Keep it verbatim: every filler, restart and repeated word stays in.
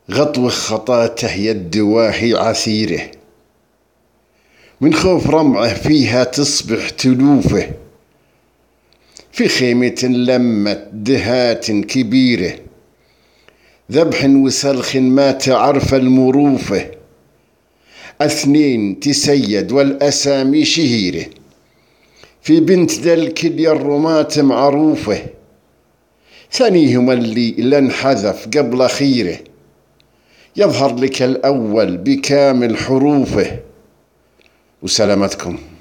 غطوة خطاته يد واهي عسيره، من خوف رمعه فيها تصبح تلوفه، في خيمة لمت دهات كبيرة، ذبح وسلخ ما تعرف المروفه، اثنين تسيد والأسامي شهيره، في بنت ذا الكلية الرماة معروفه، ثانيهما اللي لانحذف قبل أخيره، يظهر لك الأول بكامل حروفه. وسلامتكم.